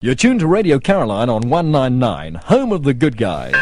You're tuned to Radio Caroline on 199, home of the good guys.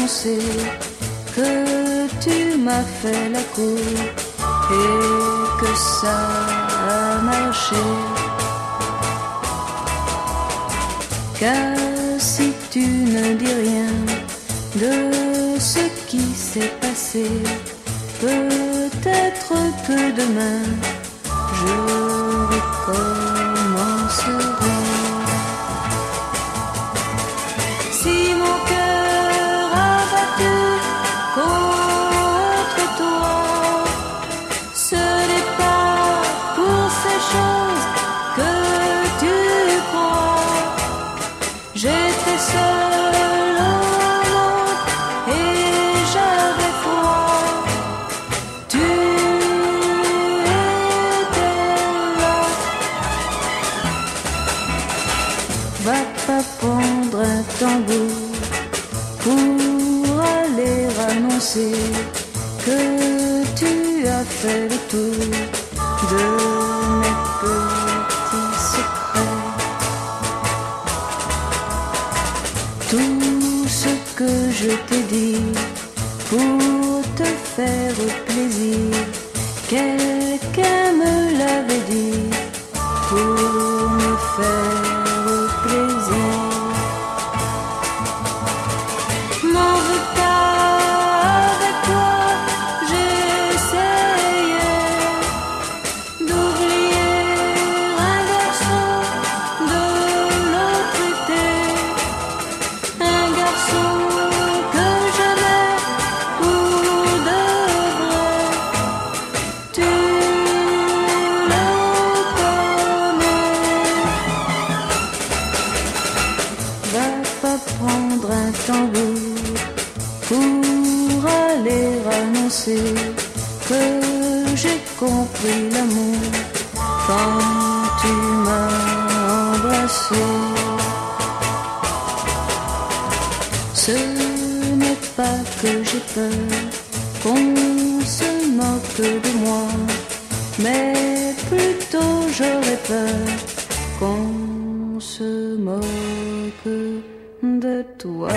annoncer que tu m'as fait la cour et que ça a marché. Car si tu ne dis rien de ce qui s'est passé, peut-être que demain je recommencerai. Si mon cœur a battu contre toi, ce n'est pas pour ces choses que tu crois. J'étais seule au monde et j'avais froid. Tu étais là. Va pas prendre un tambour pour aller annoncer que tu as fait le tour de mes petits secrets. Tout ce que je t'ai dit pour te faire plaisir, quelqu'un me l'avait dit pour me faire plaisir. M'en veux pas avec toi, j'essayais d'oublier un garçon de l'autre côté, un garçon que j'aimais pour de vrai. Tu le connais. Va pas prendre un tambour pour aller annoncer que j'ai compris l'amour quand tu m'as embrassé. Ce n'est pas que j'ai peur qu'on se moque de moi, mais plutôt j'aurais peur qu'on se moque de toi.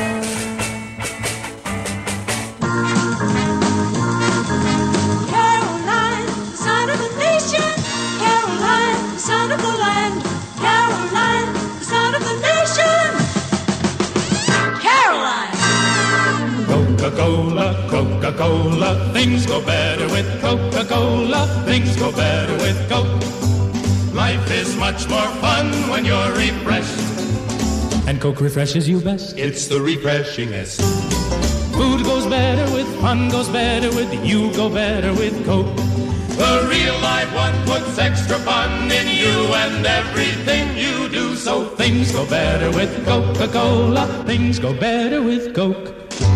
Caroline, son of the nation. Caroline, son of the land. Caroline, son of the nation. Caroline. Coca-Cola, Coca-Cola, things go better with Coca-Cola, things go better with Coke. Life is much more fun when you're refreshed, And Coke refreshes you best. it's the refreshingest. Food goes better with fun, goes better with you, go better with Coke. The real live one puts extra fun in you and everything you do, so Things go better with Coca-Cola, things go better with Coke.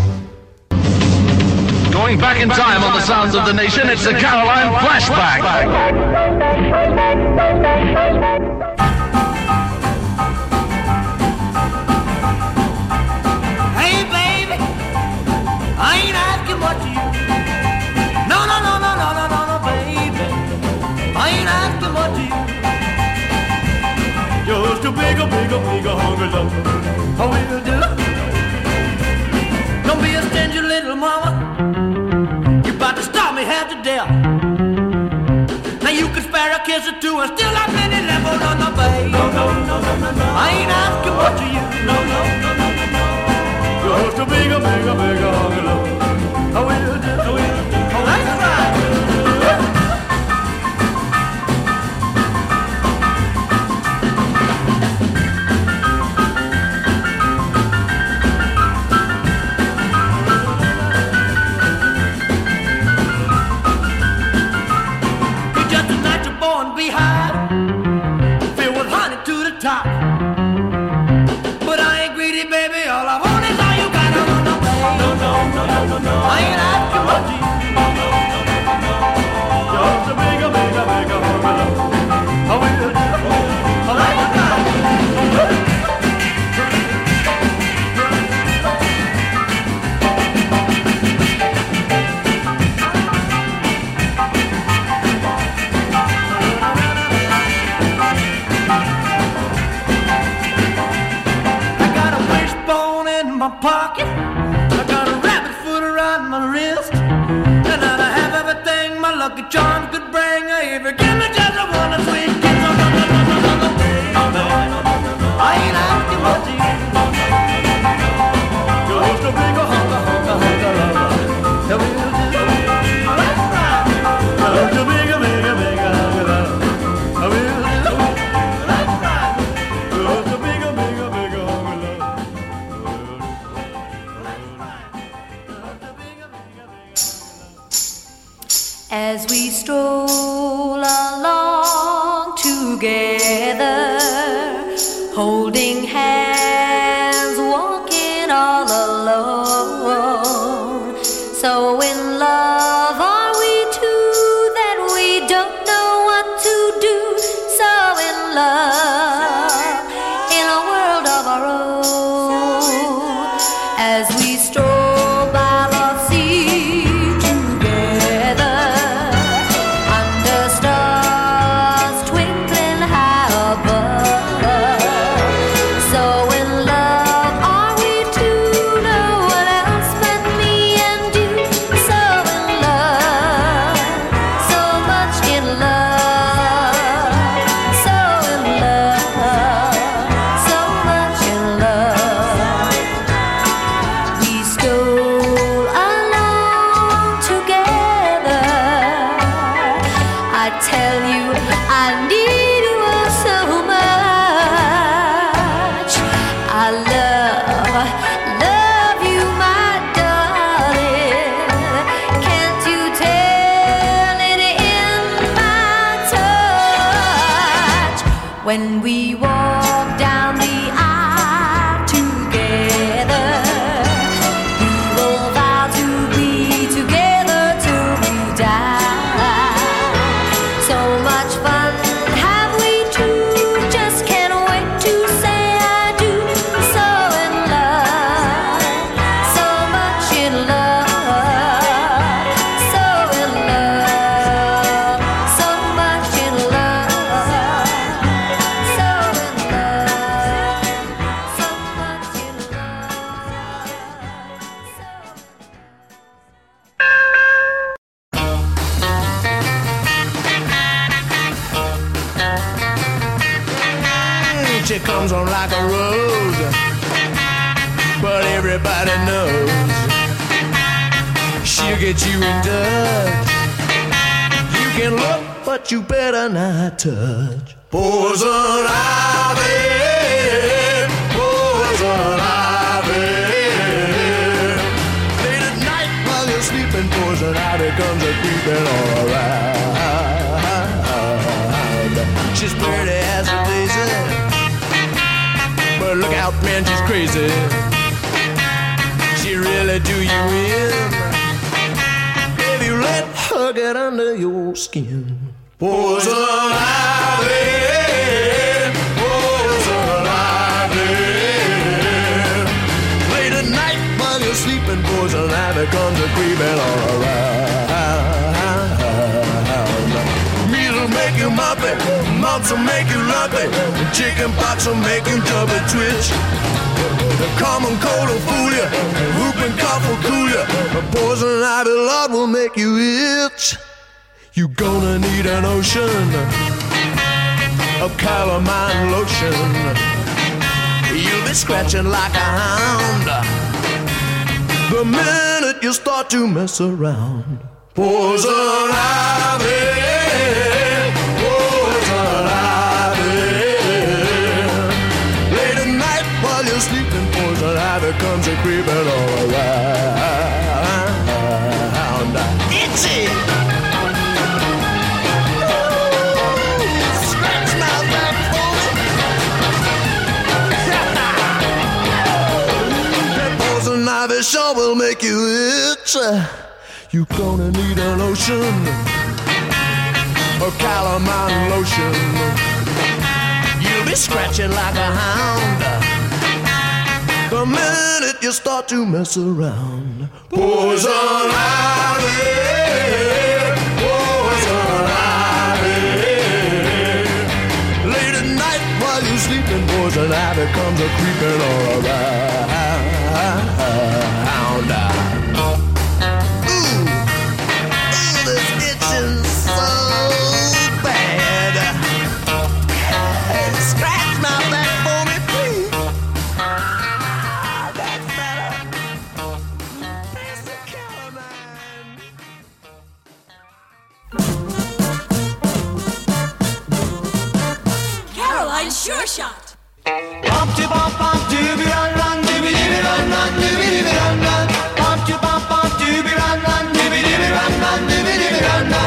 Going back in time on the sounds of the nation, it's the Caroline Flashback. Hey baby, I ain't asking what you. No, no, no, no, no, no, no, no, baby, I ain't asking what you. Just a bigger, bigger, bigger hungry love. I will do. Don't be a stingy little mama. You about to stop me half to death. Now you can spare a kiss or two and still have many left. Oh no, no, baby. No, no, no, no, no, no. I ain't asking what you. No, no, no, no, no, no. Just a bigger, bigger, bigger hungry love. I will do. I will do. Oh, that's right. You're just a natural born beehive, filled with honey to the top. But I ain't greedy, baby. All I want is all you got. No, no, no, baby. No, no, As we stroll along together, holding hands, walking all alone. So in love are we two that we don't know what to do. So in love, in a world of our own. As we stroll by the sea together, under stars twinkling high above. So in love are we two, no one else but me and you. So in love, so much in love. So in love, so much in love. We stroll along together. I tell you, I need you all so much. I love you, my darling. Can't you tell it in my touch? When we walk down the aisle together, we will vow to be together till we die. So much fun have we two, just can't wait to say I do. So in love, so much in love. So in love, so much in love. So in love, so much in She comes on like a rose, but everybody knows she'll get you in touch. You can look, but you better not touch. Poison ivy, poison ivy. Late at night while you're sleeping, poison ivy comes a creeping all around. She's pretty as a daisy, but look out, man, she's crazy. She really do you in if you let her get under your skin. Poison ivy, poison ivy. Late at night while you're sleeping, poison ivy comes a creeping all around. Measles make you muppy, mumps will make you lumpy, chicken pox will make you double twitch. The common cold will fool you, whooping cough will cool you, the poison ivy lot will make you itch. You gonna need an ocean of calamine lotion. You'll be scratching like a hound the minute you start to mess around. Poison ivy, poison ivy. Late at night while you're sleeping, poison ivy comes a creeping all around. Itchy. Scratch my back for me. That poison ivy sure will make you itch. You're gonna need a lotion, a calamine lotion. You'll be scratching like a hound the minute you start to mess around. Poison ivy, poison ivy. Late at night while you're sleeping, poison ivy comes a creeping all around. This itching so bad. Scratch my back for me, please. That's better. Pass the calamine. Caroline's Sure Shot. Bump to bump bump dooby run run dooby dooby run run dooby dooby run run. Bump to bump bump dooby run run dooby dooby run run dooby dooby run run.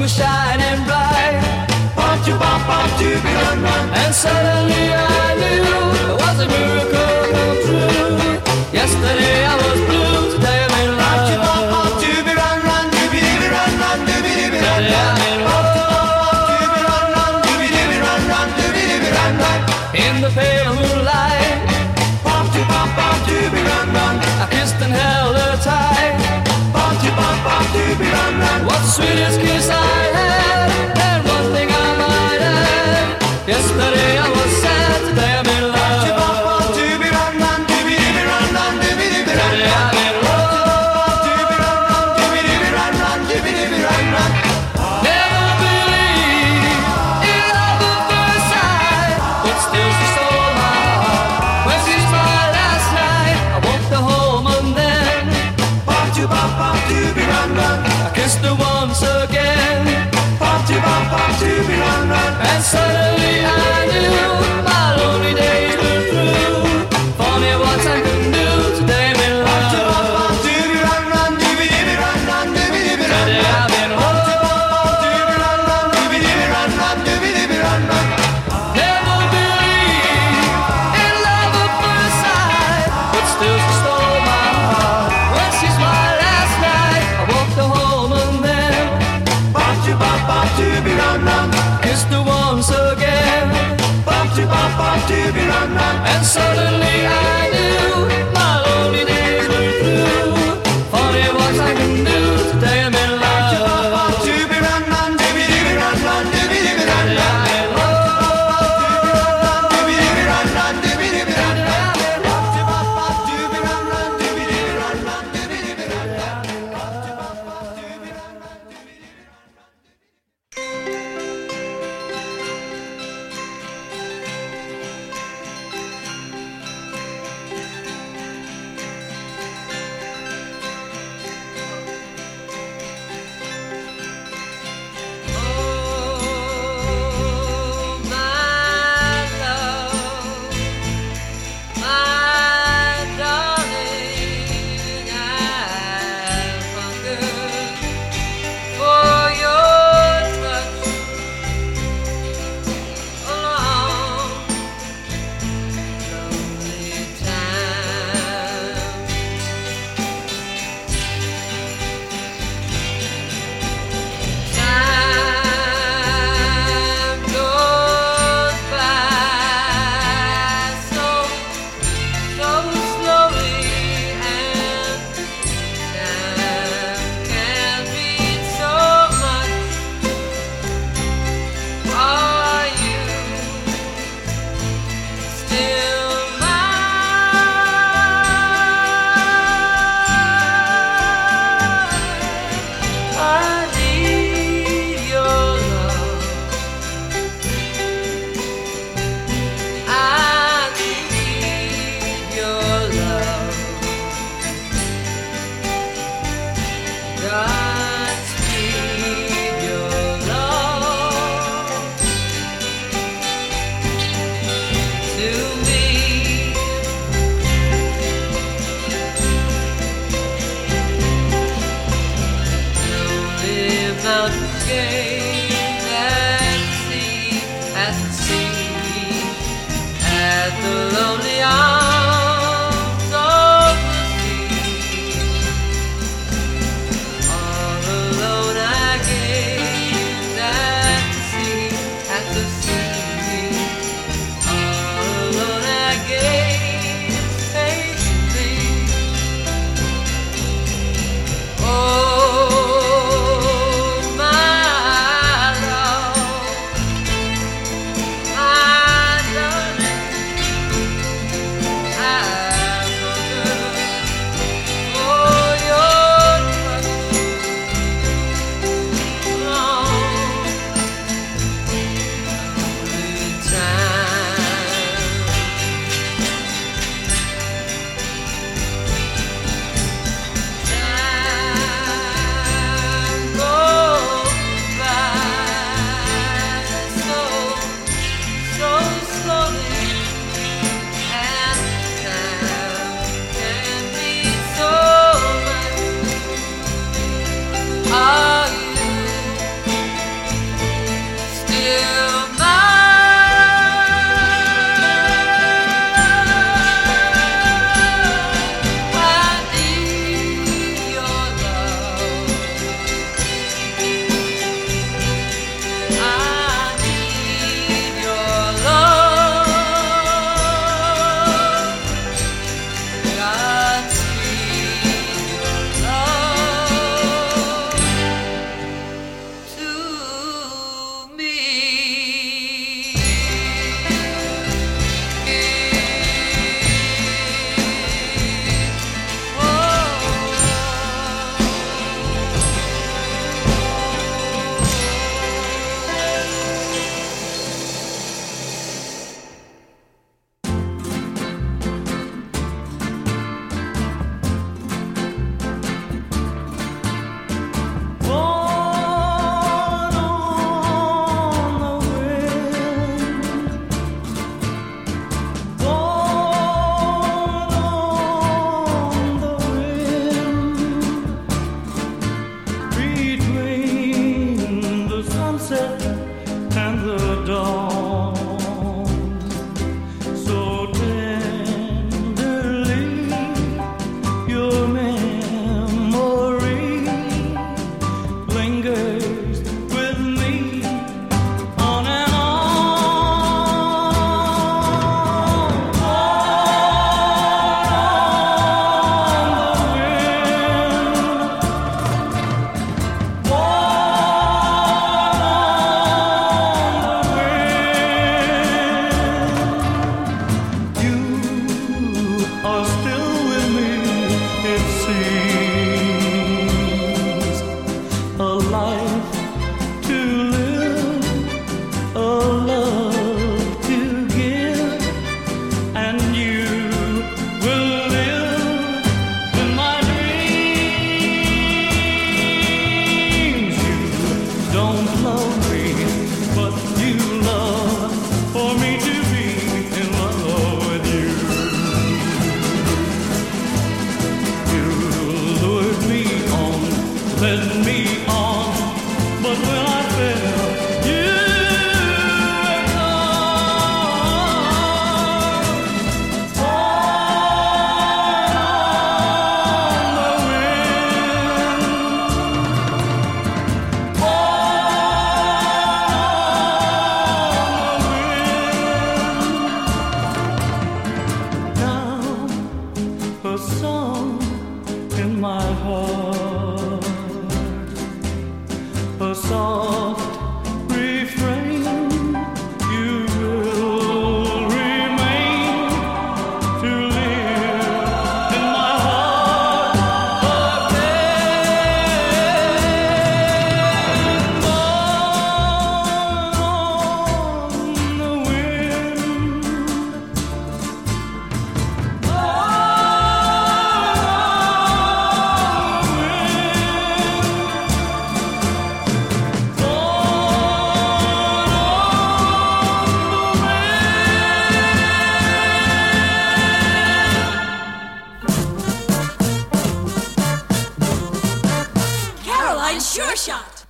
was shining bright. Bum to bum bum to be run run. And suddenly I knew it was a miracle come true. Yesterday I was blue, today I'm in love. Bum to bum bum to be run run, dooby dooby run run, dooby dooby run run. I'm in love. In the pale moonlight, bum to be run run. I kissed and held her tight. Bum to be run run. What the sweetest kiss I had. And one thing I might add. Yesterday I was sad, today I'm in love. Bum to be run run, dooby dooby run run, dooby dooby run run. I'm in love. To be run run, dooby dooby run run, dooby dooby run run. Never believed in love at first sight, but still she stole my heart. When she smiled last night, I walked her home and then bum to be run run. I kissed her once again. Bum to be run run. And suddenly I knew my lonely days were through. Funny what time can do, today I'm in love. Bum to be run run, dooby dooby run run, dooby dooby run run. Today I'm in love. Bum to be run run, dooby dooby run run, dooby dooby run run. Never believed in love at first sight, but still she stole my heart. When she smiled last night, I walked her home and then bum to be run run. Kissed her once again. Bum to be run run. And suddenly I knew my lonely days were through. Funny what I can do, today I'm in love. Bum to be run run, dooby dooby run run, dooby dooby run run. I'm in love. Dooby dooby run run, dooby dooby run run. I'm in love. Dooby run run, dooby dooby run run, dooby dooby run run. I'm in love. Dooby run run, dooby dooby run run. shot.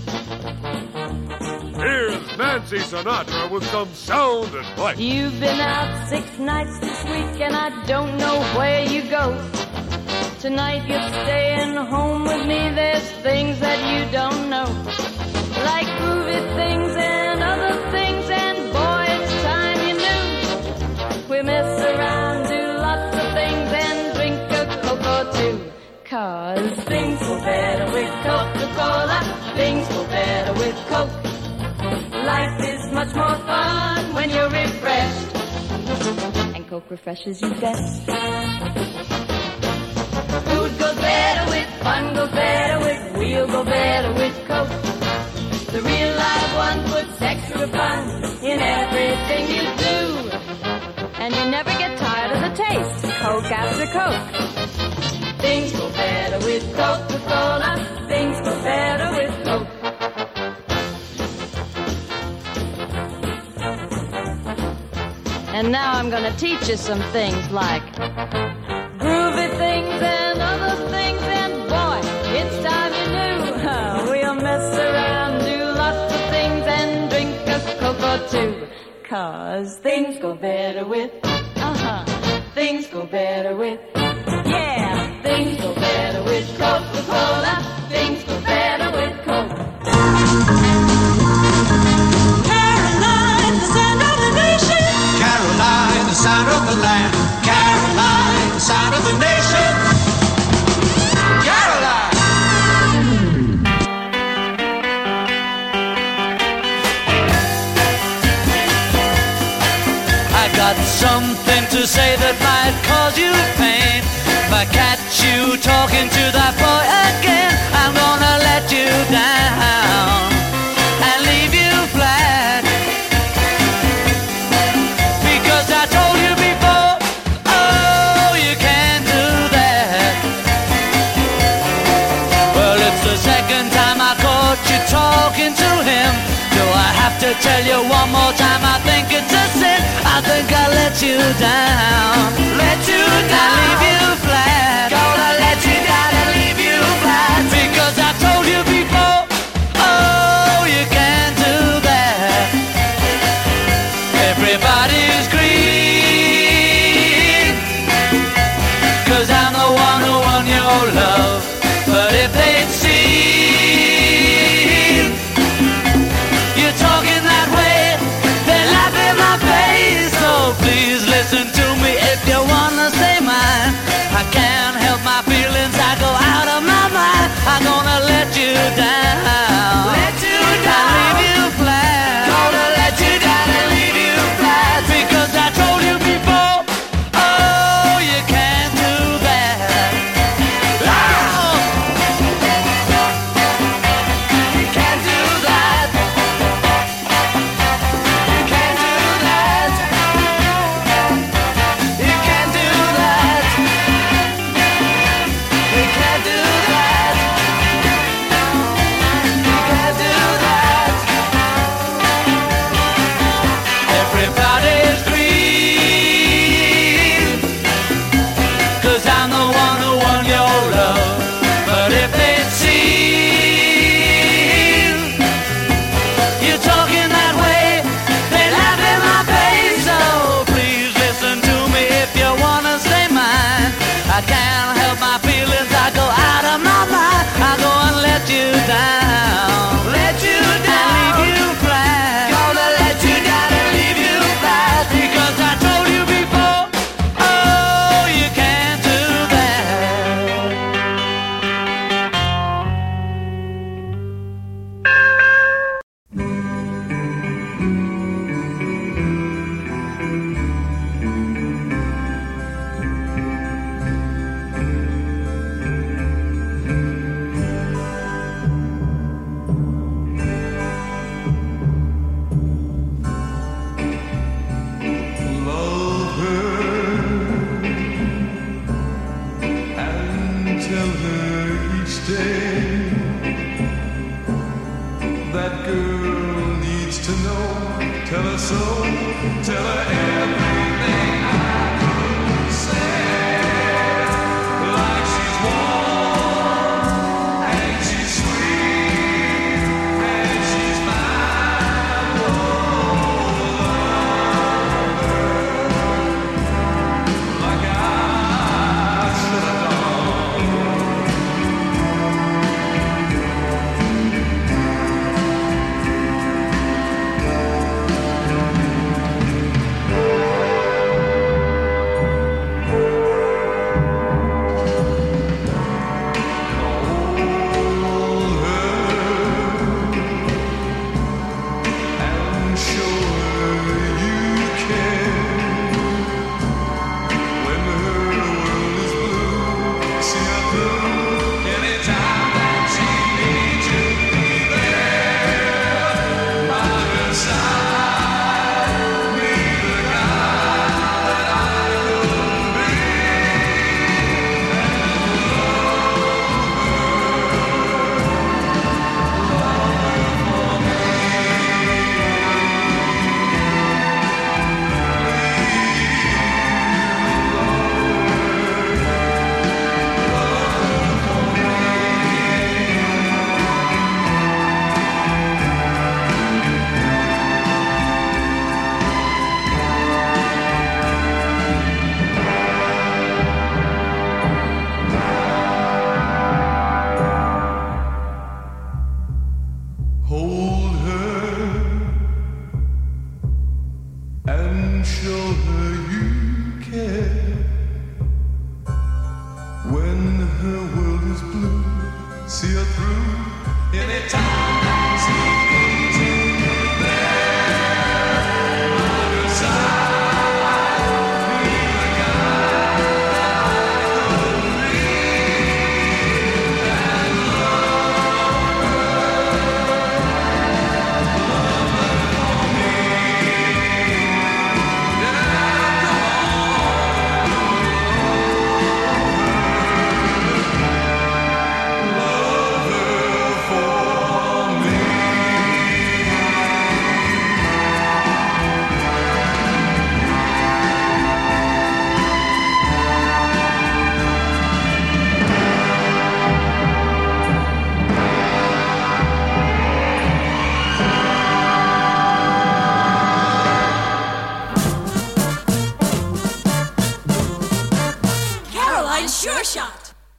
Here's Nancy Sinatra with some sound advice. You've been out 6 nights this week and I don't know where you go. Tonight you're staying home with me. There's things that you don't know, like groovy things and other things, and boy, it's time you knew. We mess around, do lots of things, and drink a Coke or two. 'Cause things go better with Coca-Cola. Things go better with Coke. Life is much more fun when you're refreshed, and Coke refreshes you best. Food goes better with, fun goes better with, we'll go better with Coke. The real live one puts extra fun in everything you do, and you never get tired of the taste, Coke after Coke. Things go better with Coca-Cola. Things go better with Coke. And now I'm gonna teach you some things like groovy things and other things, and boy, it's time you knew. We'll mess around, do lots of things, and drink a Coke or two. 'Cause things go better with, things go better with, yeah, things go better with Coca-Cola. Things go better with Coke. Caroline, the sound of the nation. Caroline, the sound of the land. Caroline, the sound of the nation. Caroline! I got something to say that might cause you pain. If I catch you talking to that boy again, I'm gonna let you down and leave you flat. Because I told you before, oh, you can't do that. Well, it's the second time I caught you talking to him. Do I have to tell you one more time? I think it's a sin. I think I let you down. Let you down. And leave you flat. Gonna let you down and leave you flat. Because I told you before, oh, you can't do that. Everybody's green, 'cause I'm the one who won your love. But if they'd seen you talking that way, they'd laugh in my face. So please listen to me if you wanna say mine. I can't help my feelings, I go out of my mind. I'm gonna let you down. Let you down. And leave you flat. Gonna let you down and leave you flat. Because I told you before, oh, you can't do that. Oh! You can't do that. You can't do that. You can't do that. You can't do that. You can't do that. Everybody's green, 'cause I'm the one who won your love. But if they'd seen you talking that way, they laugh in my face. So please listen to me if you wanna say mine. I can't help my feelings, I go out of my mind. I go and let you down. Let you down. And leave you flat. Gonna let you down and leave you flat. Because I told you before, oh, you can't do that. Love her and tell her each day that girl needs to know. Tell her so. Tell her everything I could say. Like she's warm and she's sweet. through anytime. Sure Shot.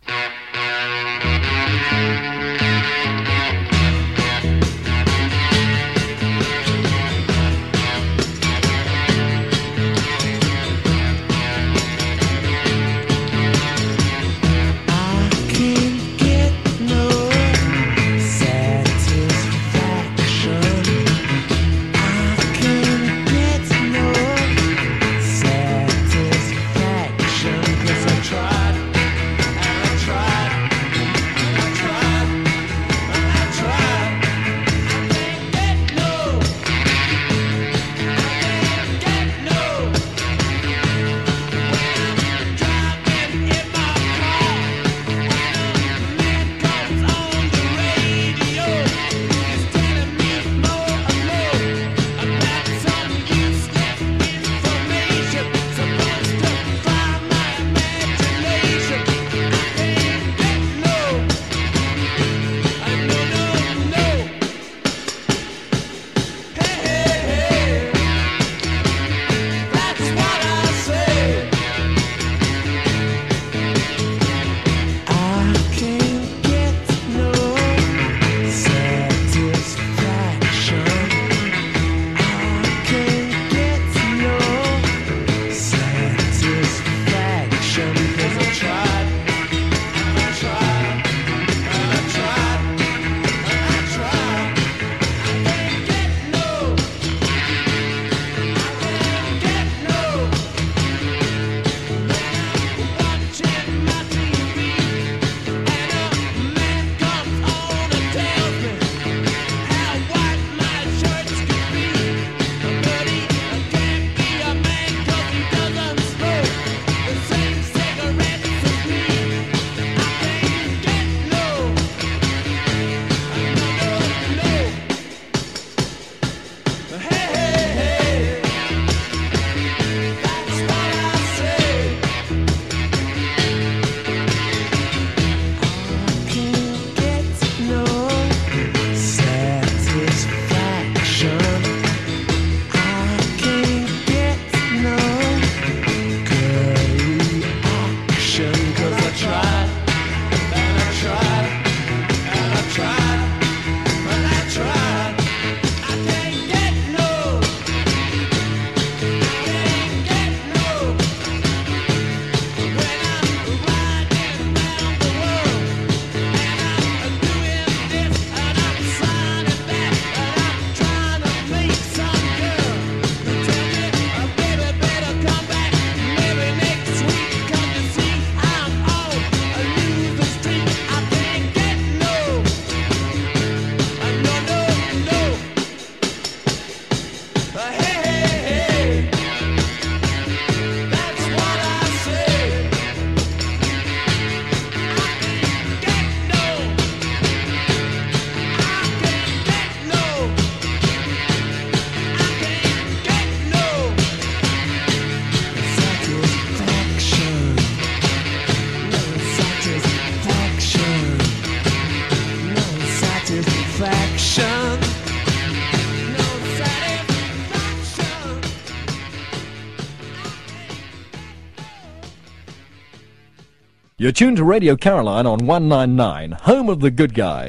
You're tuned to Radio Caroline on 199, home of the good guys.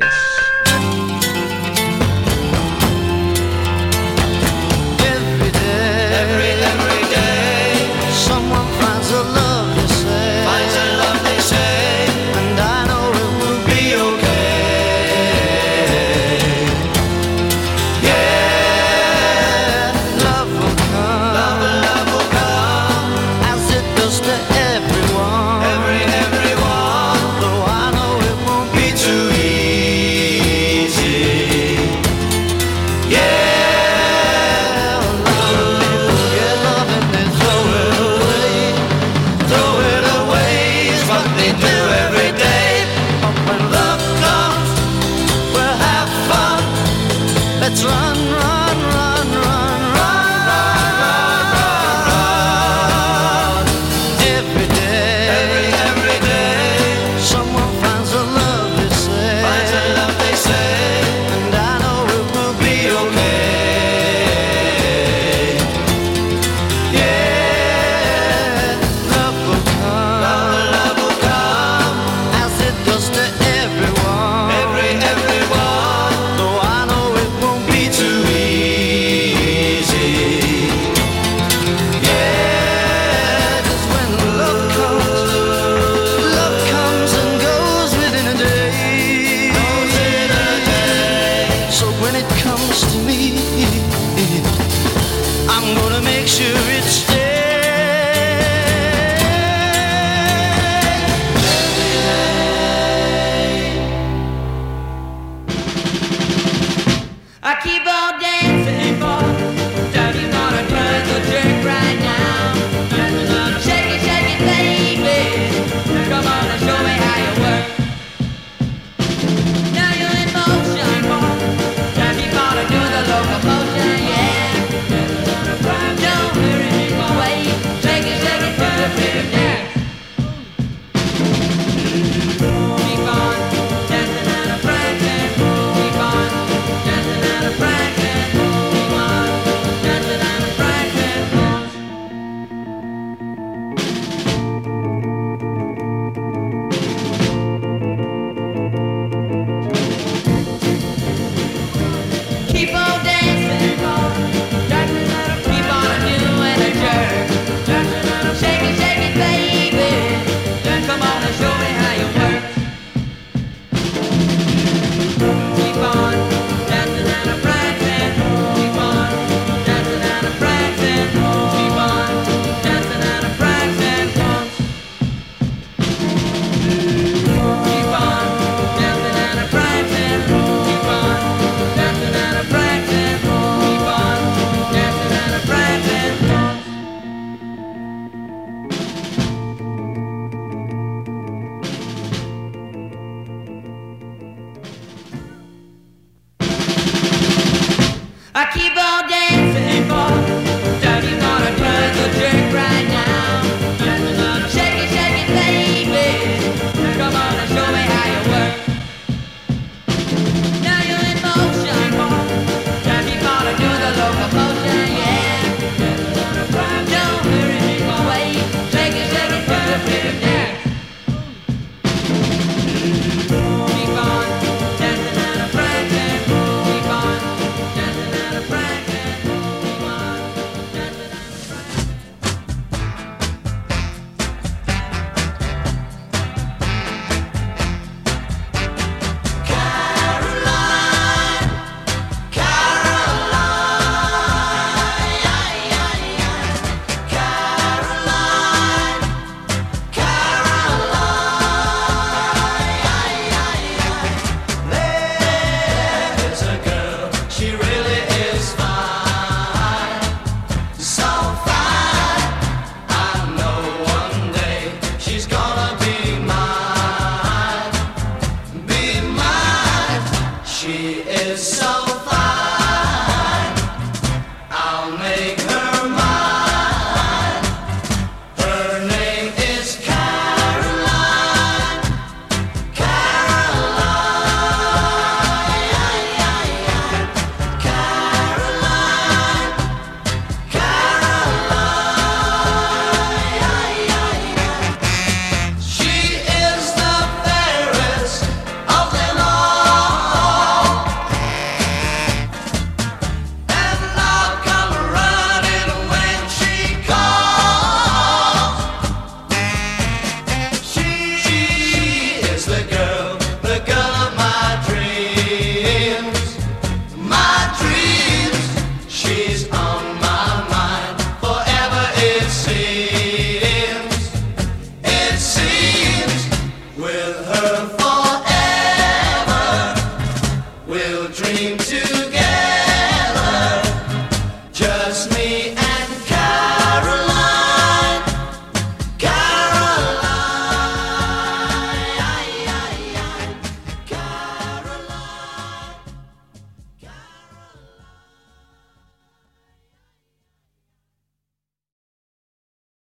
Every day, someone finds a love, they say. And I know it will be okay. baby.